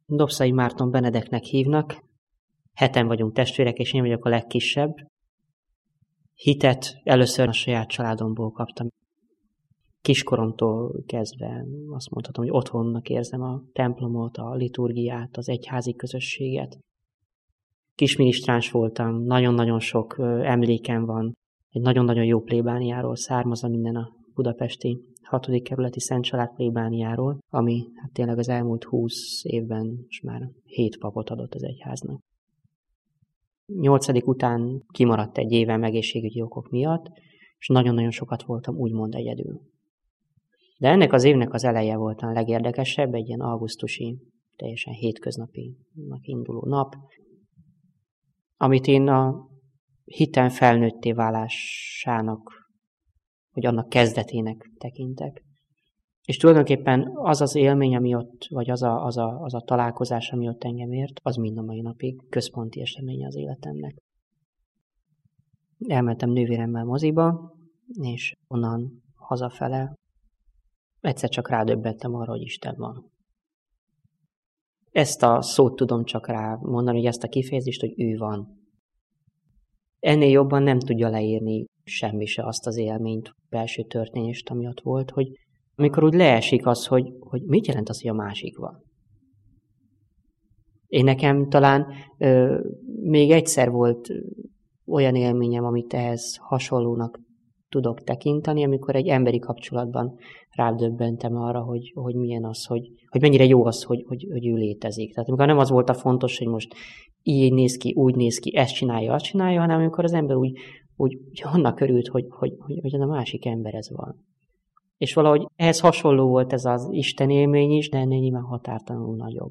Dobszai Márton Benedeknek hívnak, 7-en vagyunk testvérek, és én vagyok a legkisebb. Hitet először a saját családomból kaptam. Kiskoromtól kezdve azt mondhatom, hogy otthonnak érzem a templomot, a liturgiát, az egyházi közösséget. Kisminisztráns voltam, nagyon-nagyon sok emlékem van. Egy nagyon-nagyon jó plébániáról származom, minden a budapesti 6. kerületi Szent Család plébániáról, ami hát tényleg az elmúlt 20 évben most már 7 papot adott az egyháznak. 8. után kimaradt egy évem egészségügyi okok miatt, és nagyon-nagyon sokat voltam úgymond egyedül. De ennek az évnek az eleje volt a legérdekesebb, egy ilyen augusztusi, teljesen hétköznapinak induló nap, amit én a hiten felnőtté válásának, vagy annak kezdetének tekintek. És tulajdonképpen az az élmény, ami ott, vagy az a találkozás, ami ott engem ért, az mind a mai napig központi eseménye az életemnek. Elmentem nővéremmel moziba, és onnan hazafele egyszer csak rádöbbentem arra, hogy Isten van. Ezt a szót tudom csak rá mondani, hogy ezt a kifejezést, hogy ő van. Ennél jobban nem tudja leírni semmi se azt az élményt, belső történést, ami ott volt, hogy amikor úgy leesik az, hogy mit jelent az, hogy a másik van. Én nekem talán még egyszer volt olyan élményem, amit ehhez hasonlónak tudok tekinteni, amikor egy emberi kapcsolatban rádöbbentem arra, hogy milyen az, hogy mennyire jó az, hogy ő létezik. Tehát amikor nem az volt a fontos, hogy most így néz ki, úgy néz ki, ezt csinálja, azt csinálja, hanem amikor az ember úgy annak örült, hogy a másik ember ez van. És valahogy ehhez hasonló volt ez az Isten élmény is, de ennél nyilván határtalanul nagyobb.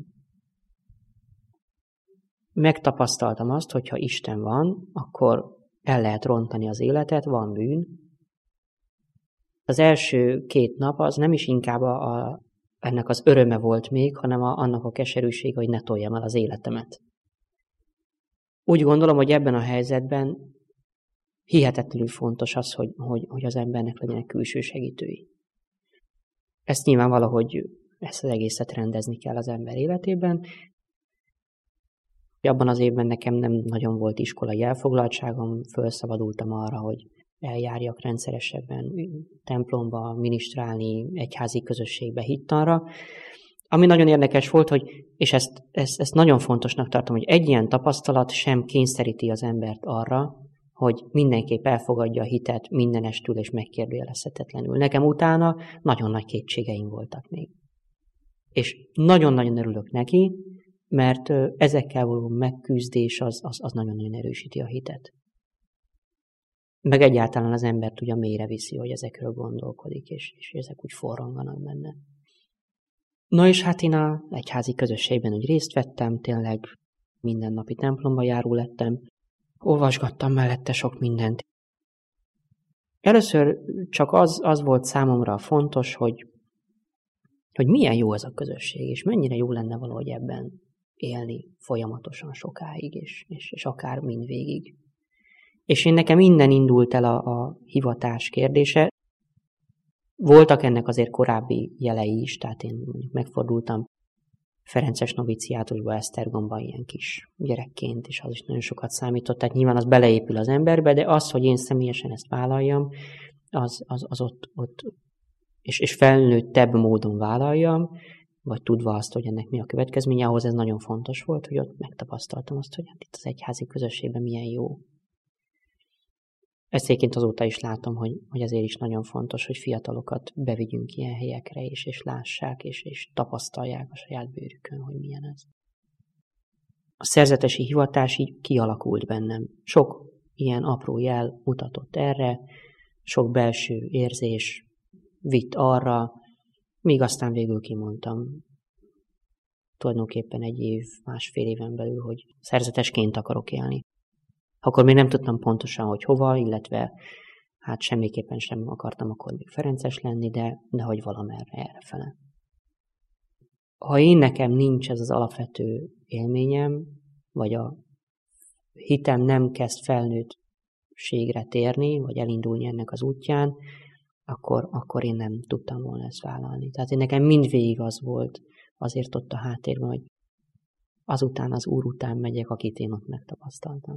Megtapasztaltam azt, hogy ha Isten van, akkor el lehet rontani az életet, van bűn. Az első 2 nap az nem is inkább ennek az öröme volt még, hanem annak a keserűsége, hogy ne toljam el az életemet. Úgy gondolom, hogy ebben a helyzetben hihetetlenül fontos az, hogy az embernek legyenek külső segítői. Ezt nyilván valahogy ezt az egészet rendezni kell az ember életében. Abban az évben nekem nem nagyon volt iskolai elfoglaltságom, felszabadultam arra, hogy eljárjak rendszeresebben templomba, minisztrálni, egyházi közösségbe, hittanra. Ami nagyon érdekes volt, és ezt nagyon fontosnak tartom, hogy egy ilyen tapasztalat sem kényszeríti az embert arra, hogy mindenképp elfogadja a hitet mindenestül és megkérdőjelezhetetlenül. Nekem utána nagyon nagy kétségeim voltak még. És nagyon-nagyon örülök neki, mert ezekkel való megküzdés az nagyon-nagyon erősíti a hitet. Meg egyáltalán az embert ugye mélyre viszi, hogy ezekről gondolkodik, és ezek úgy forranganak benne. Na és hát én az egyházi közösségben úgy részt vettem, tényleg mindennapi templomba járó lettem, olvasgattam mellette sok mindent. Először csak az volt számomra fontos, hogy milyen jó ez a közösség, és mennyire jó lenne valahogy ebben élni folyamatosan sokáig, és akár mindvégig. És nekem innen indult el a hivatás kérdése. Voltak ennek azért korábbi jelei is, tehát én mondjuk megfordultam ferences noviciátusba, Esztergomba ilyen kis gyerekként, és az is nagyon sokat számított, tehát nyilván az beleépül az emberbe, de az, hogy én személyesen ezt vállaljam, az ott és felnőttebb módon vállaljam, vagy tudva azt, hogy ennek mi a következménye, ahhoz ez nagyon fontos volt, hogy ott megtapasztaltam azt, hogy itt az egyházi közösségben milyen jó. Ezt egyébként azóta is látom, hogy azért is nagyon fontos, hogy fiatalokat bevigyünk ilyen helyekre, és lássák, és tapasztalják a saját bőrükön, hogy milyen ez. A szerzetesi hivatás így kialakult bennem. Sok ilyen apró jel mutatott erre, sok belső érzés vitt arra, míg aztán végül kimondtam tulajdonképpen 1 év, 1,5 éven belül, hogy szerzetesként akarok élni. Akkor még nem tudtam pontosan, hogy hova, illetve hát semmiképpen sem akartam akkor még ferences lenni, de hogy valamerre errefele. Ha én nekem nincs ez az alapvető élményem, vagy a hitem nem kezd felnőttségre térni, vagy elindulni ennek az útján, akkor én nem tudtam volna ezt vállalni. Tehát én nekem mindvégig az volt azért ott a háttérben, hogy azután az Úr után megyek, akit én ott megtapasztaltam.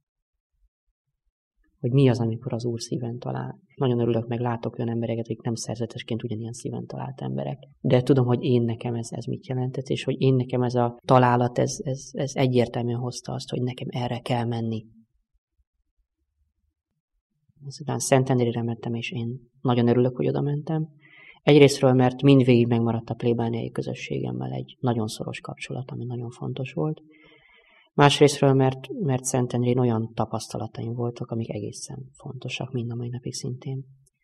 Hogy mi az, amikor az Úr szíven talál. Nagyon örülök, meg látok olyan embereket, akik nem szerzetesként ugyanilyen szíven talált emberek. De tudom, hogy én nekem ez mit jelentett, és hogy én nekem ez a találat, ez egyértelműen hozta azt, hogy nekem erre kell menni. Azután Szentendrére mentem, és én nagyon örülök, hogy oda mentem. Egyrésztről, mert mindvégig megmaradt a plébániai közösségemmel egy nagyon szoros kapcsolat, ami nagyon fontos volt. Másrésztről, mert Szentendrén olyan tapasztalataim voltak, amik egészen fontosak, mind a mai napig szintén.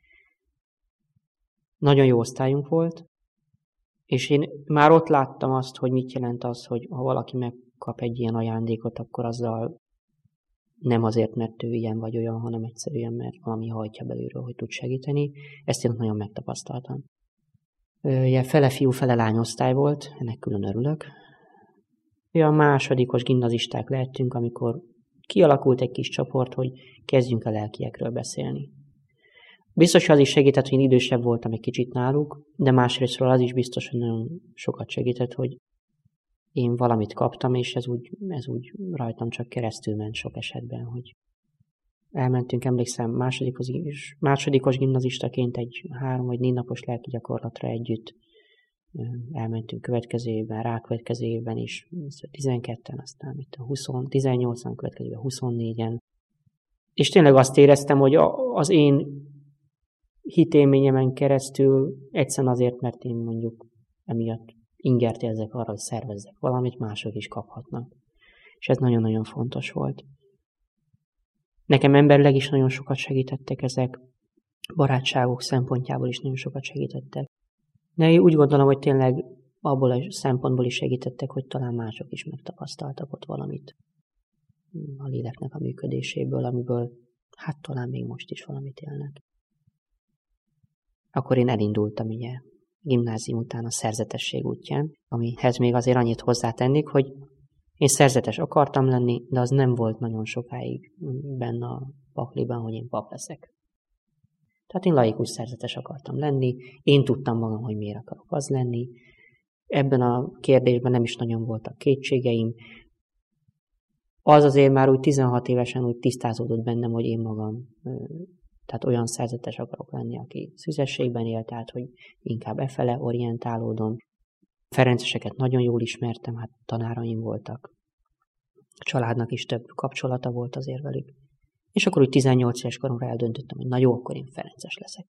Nagyon jó osztályunk volt, és én már ott láttam azt, hogy mit jelent az, hogy ha valaki megkap egy ilyen ajándékot, akkor azzal nem azért, mert ő ilyen vagy olyan, hanem egyszerűen, mert valami hajtja belülről, hogy tud segíteni. Ezt én nagyon megtapasztaltam. Ugye fele fiú, fele lány osztály volt, ennek külön örülök. Olyan másodikos gimnazisták lehettünk, amikor kialakult egy kis csoport, hogy kezdjünk a lelkiekről beszélni. Biztos, hogy az is segített, hogy én idősebb voltam egy kicsit náluk, de másrésztről az is biztos, hogy nagyon sokat segített, hogy én valamit kaptam, és ez úgy rajtam csak keresztül ment sok esetben, hogy elmentünk, emlékszem, másodikos gimnazistaként egy 3 vagy 4 napos lelki gyakorlatra együtt. Elmentünk következő évben, rákövetkező évben is, 12-en, aztán itt 18-an, következőben 24-en. És tényleg azt éreztem, hogy az én hitélményemen keresztül egyszerűen azért, mert én mondjuk emiatt ingert érzek arra, hogy szervezzek valamit, mások is kaphatnak. És ez nagyon-nagyon fontos volt. Nekem emberileg is nagyon sokat segítettek ezek, barátságok szempontjából is nagyon sokat segítettek. De én úgy gondolom, hogy tényleg abból a szempontból is segítettek, hogy talán mások is megtapasztaltak ott valamit a léleknek a működéséből, amiből hát talán még most is valamit élnek. Akkor én elindultam ugye gimnázium után a szerzetesség útján, amihez még azért annyit hozzátennék, hogy én szerzetes akartam lenni, de az nem volt nagyon sokáig benne a pakliban, hogy én pap leszek. Tehát én laikus szerzetes akartam lenni, én tudtam magam, hogy miért akarok az lenni. Ebben a kérdésben nem is nagyon voltak kétségeim. Az azért már úgy 16 évesen úgy tisztázódott bennem, hogy én magam, tehát olyan szerzetes akarok lenni, aki szüzességben él, tehát hogy inkább efele orientálódom. Ferenceseket nagyon jól ismertem, hát tanáraim voltak. A családnak is több kapcsolata volt azért velük. És akkor úgy 18 éves koromra eldöntöttem, hogy na jó, akkor én ferences leszek.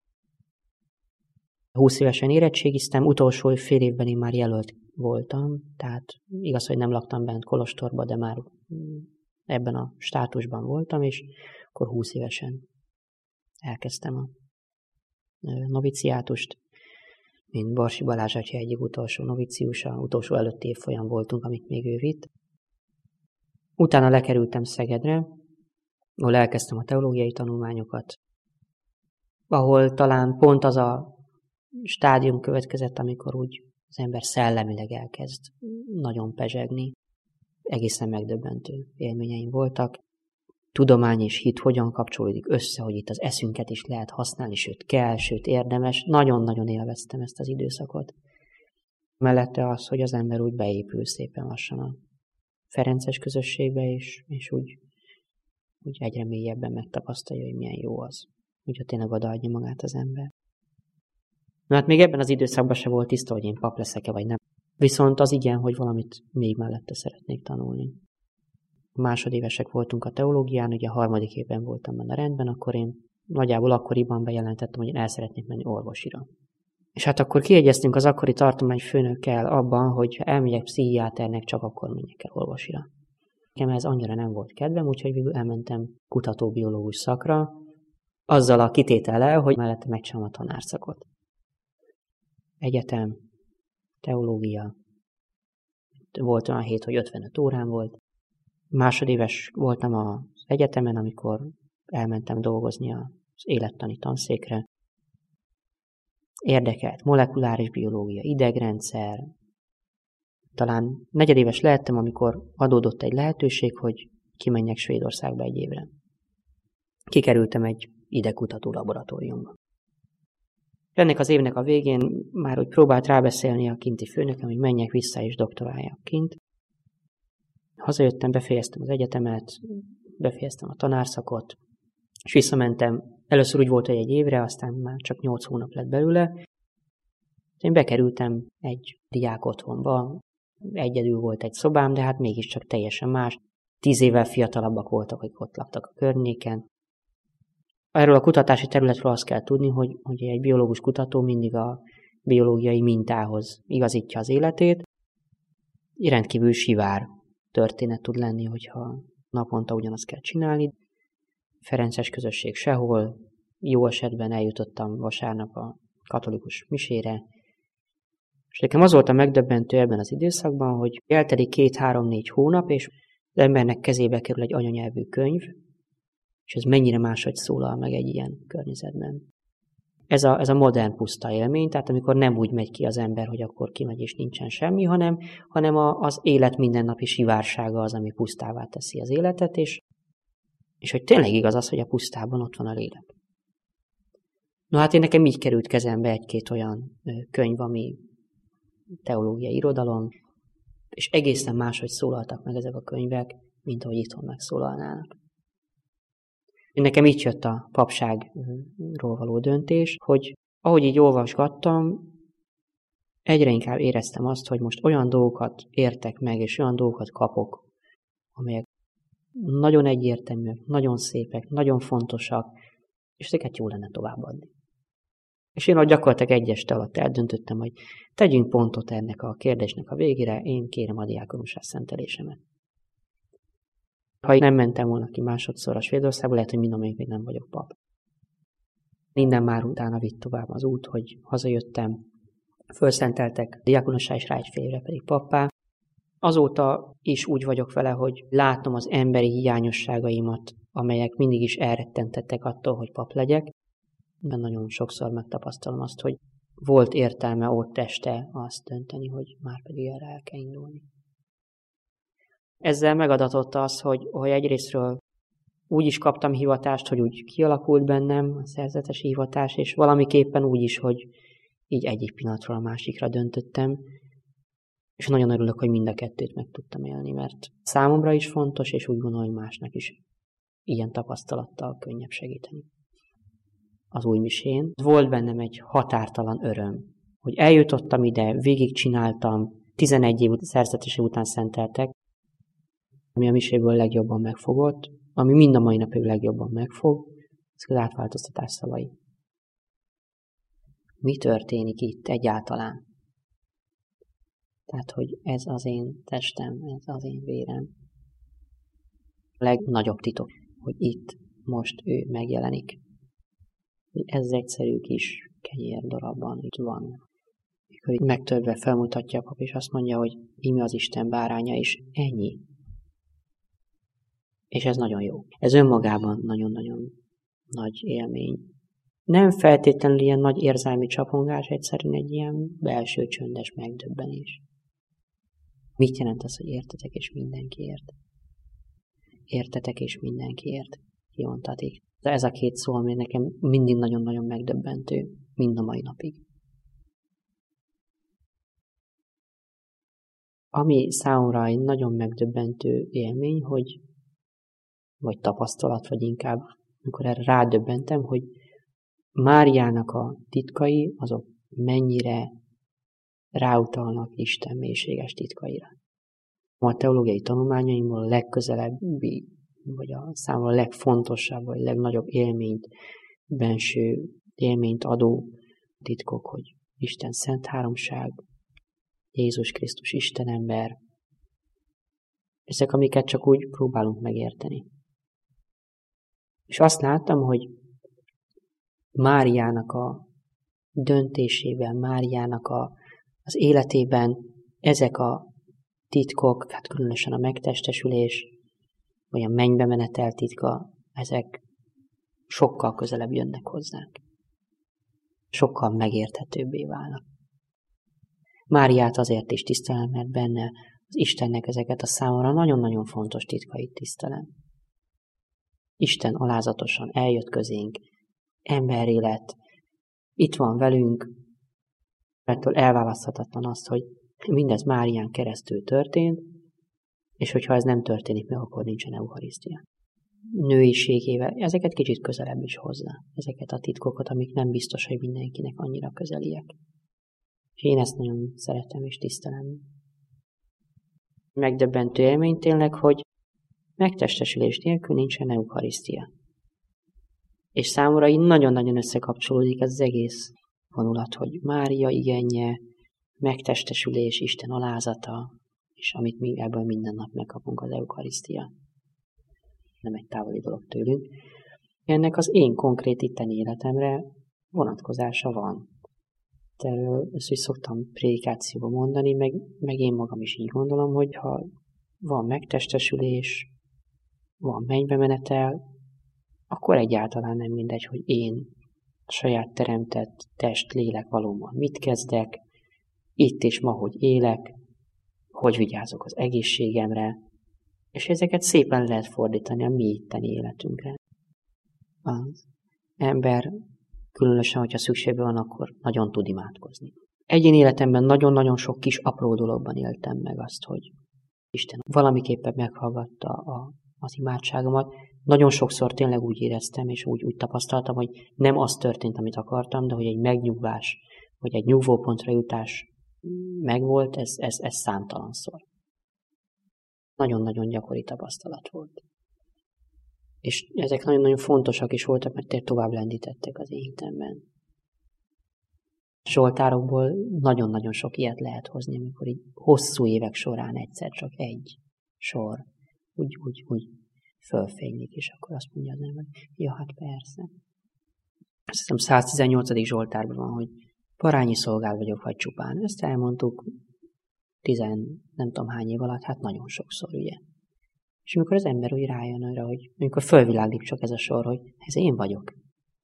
20 évesen érettségiztem, utolsó fél évben én már jelölt voltam, tehát igaz, hogy nem laktam bent kolostorba, de már ebben a státusban voltam, és akkor 20 évesen elkezdtem a noviciátust, mint Barsi Balázs atya egyik utolsó noviciusa, utolsó előtti évfolyam voltunk, amit még ő vitt. Utána lekerültem Szegedre, ahol elkezdtem a teológiai tanulmányokat, ahol talán pont az a stádium következett, amikor úgy az ember szellemileg elkezd nagyon pezsegni. Egészen megdöbbentő élményeim voltak. Tudomány és hit hogyan kapcsolódik össze, hogy itt az eszünket is lehet használni, sőt kell, sőt érdemes. Nagyon-nagyon élveztem ezt az időszakot. Mellette az, hogy az ember úgy beépül szépen lassan a ferences közösségbe, és úgy egyre mélyebben megtapasztalja, hogy milyen jó az. Úgyhogy tényleg odaadja magát az ember. Na hát még ebben az időszakban se volt tiszta, hogy én pap leszek-e vagy nem. Viszont az igen, hogy valamit még mellette szeretnék tanulni. Másodévesek voltunk a teológián, ugye a 3. évben voltam benne a rendben, akkor én nagyjából akkoriban bejelentettem, hogy én el szeretnék menni orvosira. És hát akkor kiegyeztünk az akkori tartományfőnökkel abban, hogy ha elmegyek pszichiáternek, csak akkor menjek el orvosira. Nekem ez annyira nem volt kedvem, úgyhogy végül elmentem kutatóbiológus szakra, azzal a kitétellel, hogy mellette megcsinálom a tanárszakot. Egyetem, teológia, volt olyan hét, hogy 55 órán volt. Másodéves voltam az egyetemen, amikor elmentem dolgozni az élettani tanszékre. Érdekelt molekuláris biológia, idegrendszer. Talán negyedéves lehettem, amikor adódott egy lehetőség, hogy kimenjek Svédországba egy évre. Kikerültem egy idegkutató laboratóriumba. Ennek az évnek a végén már úgy próbált rábeszélni a kinti főnököm, hogy menjek vissza és doktoráljak kint. Hazajöttem, befejeztem az egyetemet, befejeztem a tanárszakot, és visszamentem. Először úgy volt, hogy 1 évre, aztán már csak 8 hónap lett belőle. Én bekerültem egy diák otthonba, egyedül volt egy szobám, de hát mégiscsak teljesen más. 10 évvel fiatalabbak voltak, hogy ott laktak a környéken. Erről a kutatási területről azt kell tudni, hogy egy biológus kutató mindig a biológiai mintához igazítja az életét. Rendkívül sivár történet tud lenni, hogyha naponta ugyanazt kell csinálni. Ferences közösség sehol, jó esetben eljutottam vasárnap a katolikus misére. És nekem az volt a megdöbbentő ebben az időszakban, hogy eltelik 2-3-4 hónap, és az embernek kezébe kerül egy anyanyelvű könyv, és ez mennyire máshogy szólal meg egy ilyen környezetben. Ez a modern puszta élmény, tehát amikor nem úgy megy ki az ember, hogy akkor kimegy és nincsen semmi, hanem az élet mindennapi sivársága az, ami pusztává teszi az életet, és hogy tényleg igaz az, hogy a pusztában ott van a lélek. No hát én nekem így került kezembe 1-2 olyan könyv, ami teológiai irodalom, és egészen máshogy szólaltak meg ezek a könyvek, mint ahogy itthon megszólalnának. Nekem így jött a papságról való döntés, hogy ahogy így olvasgattam, egyre inkább éreztem azt, hogy most olyan dolgokat értek meg, és olyan dolgokat kapok, amelyek nagyon egyértelműek, nagyon szépek, nagyon fontosak, és ezeket jó lenne továbbadni. És én gyakorlatilag egy este alatt eldöntöttem, hogy tegyünk pontot ennek a kérdésnek a végére, én kérem a diákonusság szentelésemet. Ha nem mentem volna ki másodszor a Svédországba, lehet, hogy mindamelyik még nem vagyok pap. Minden már utána vitt tovább az út, hogy hazajöttem, fölszenteltek diákonusság, és rá 1 fél évre pedig pappá. Azóta is úgy vagyok vele, hogy látom az emberi hiányosságaimat, amelyek mindig is elrettentettek attól, hogy pap legyek. De nagyon sokszor megtapasztalom azt, hogy volt értelme ott este azt dönteni, hogy már pedig erre el kell indulni. Ezzel megadatott az, hogy egyrésztről úgy is kaptam hivatást, hogy úgy kialakult bennem a szerzetesi hivatás, és valamiképpen úgy is, hogy így egyik pillanatról a másikra döntöttem, és nagyon örülök, hogy mind a 2-t meg tudtam élni, mert számomra is fontos, és úgy gondolom, hogy másnak is ilyen tapasztalattal könnyebb segíteni. Az új misén volt bennem egy határtalan öröm, hogy eljutottam ide, végigcsináltam, 11 év szerzetesi után szenteltek, ami a miséből legjobban megfogott, ami mind a mai napig legjobban megfog, ezek az átváltoztatás szavai. Mi történik itt egyáltalán? Tehát, hogy ez az én testem, ez az én vérem. A legnagyobb titok, hogy itt most ő megjelenik. Hogy ez egyszerű kis kenyérdarabban itt van. Mikor itt megtörve felmutatja a pap, és azt mondja, hogy íme az Isten báránya, és ennyi. És ez nagyon jó. Ez önmagában nagyon-nagyon nagy élmény. Nem feltétlenül ilyen nagy érzelmi csapongás, egyszerűen egy ilyen belső csöndes megdöbbenés. Mit jelent az, hogy értetek és mindenkiért? Értetek és mindenkiért. Kiontatik. De ez a 2 szó, ami nekem mindig nagyon-nagyon megdöbbentő, mind a mai napig. Ami számomra egy nagyon megdöbbentő élmény, vagy tapasztalat, vagy inkább, amikor erre rádöbbentem, hogy Máriának a titkai, azok mennyire ráutalnak Isten mélységes titkaira. A teológiai tanulmányaimból a legközelebbi, vagy a számomra legfontosabb, vagy legnagyobb élményt, benső élményt adó titkok, hogy Isten szent háromság, Jézus Krisztus Istenember, ezek, amiket csak úgy próbálunk megérteni. És azt láttam, hogy Máriának a döntésében, Máriának az életében ezek a titkok, hát különösen a megtestesülés, vagy a mennybe menetel titka, ezek sokkal közelebb jönnek hozzánk. Sokkal megérthetőbbé válnak. Máriát azért is tisztelem, mert benne az Istennek ezeket a számomra nagyon-nagyon fontos titkait tisztelem. Isten alázatosan eljött közénk, emberré lett, itt van velünk, ettől elválaszthatatlan azt, hogy mindez Márián keresztül történt, És hogyha ez nem történik meg, akkor nincsen eucharisztia. Nőiségével ezeket kicsit közelebb is hozza. Ezeket a titkokat, amik nem biztos, hogy mindenkinek annyira közeliek. És én ezt nagyon szeretem és tisztelem. Megdöbbentő élmény tényleg, hogy megtestesülés nélkül nincsen eucharisztia. És számomra így nagyon-nagyon összekapcsolódik ez az egész vonulat, hogy Mária igénye, megtestesülés, Isten alázata, és amit mi ebből minden nap megkapunk, az eucharisztia. Nem egy távoli dolog tőlünk. Ennek az én konkrét itteni életemre vonatkozása van. Erről ezt is szoktam prédikációban mondani, meg én magam is így gondolom, hogy ha van megtestesülés, van mennybe menetel, akkor egyáltalán nem mindegy, hogy én a saját teremtett test, lélek valóban mit kezdek, itt és ma, hogy élek, hogy vigyázok az egészségemre, és ezeket szépen lehet fordítani a mi itteni életünkre. Az ember, különösen, hogyha szükségben van, akkor nagyon tud imádkozni. Egyén életemben nagyon-nagyon sok kis apró dologban éltem meg azt, hogy Isten valamiképpen meghallgatta az imádságomat. Nagyon sokszor tényleg úgy éreztem, és úgy tapasztaltam, hogy nem az történt, amit akartam, de hogy egy megnyugvás, vagy egy nyugvópontra jutás megvolt, ez számtalanszor. Nagyon-nagyon gyakori tapasztalat volt. És ezek nagyon-nagyon fontosak is voltak, mert tovább lendítettek az én hitemben. Zsoltárokból nagyon-nagyon sok ilyet lehet hozni, amikor így hosszú évek során egyszer csak egy sor úgy fölfénylik, és akkor azt mondja az ember, ja, hát persze. Azt hiszem 118. Zsoltárban van, hogy parányi szolgál vagyok, vagy csupán. Ezt elmondtuk nem tudom hány év alatt, hát nagyon sokszor, ugye. És amikor az ember úgy rájön arra, hogy amikor fölviláglik csak ez a sor, hogy ez én vagyok.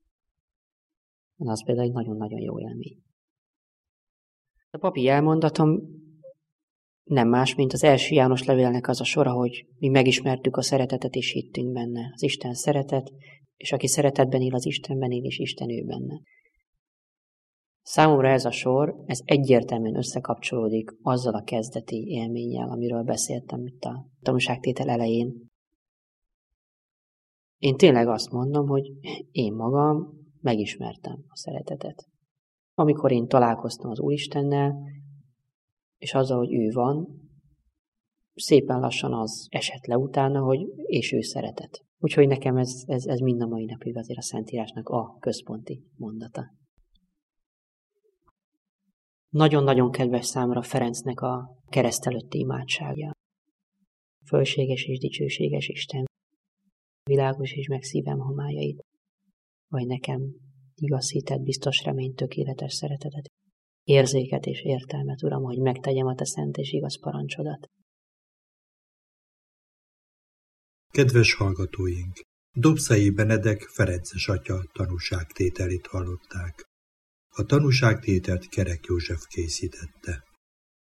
Az például egy nagyon-nagyon jó élmény. A papi elmondatom nem más, mint az első János levélnek az a sora, hogy mi megismertük a szeretetet és hittünk benne. Az Isten szeretet, és aki szeretetben él, az Istenben él, és Isten ő benne. Számomra ez a sor, ez egyértelműen összekapcsolódik azzal a kezdeti élménnyel, amiről beszéltem itt a tanúságtétel elején. Én tényleg azt mondom, hogy én magam megismertem a szeretetet. Amikor én találkoztam az Úristennel, és azzal, hogy ő van, szépen lassan az esett le utána, hogy és ő szeretet. Úgyhogy nekem ez mind a mai napig azért a Szentírásnak a központi mondata. Nagyon-nagyon kedves számomra Ferencnek a kereszt előtti imádságja. Fölséges és dicsőséges Isten, világos és megszívem homályait, vagy nekem igaz hitet, biztos reményt, tökéletes szeretetet, érzéket és értelmet, Uram, hogy megtegyem a te szent és igaz parancsodat. Kedves hallgatóink! Dobszai Benedek ferences atya tanúságtételét hallották. A tanúságtételt Kerek József készítette.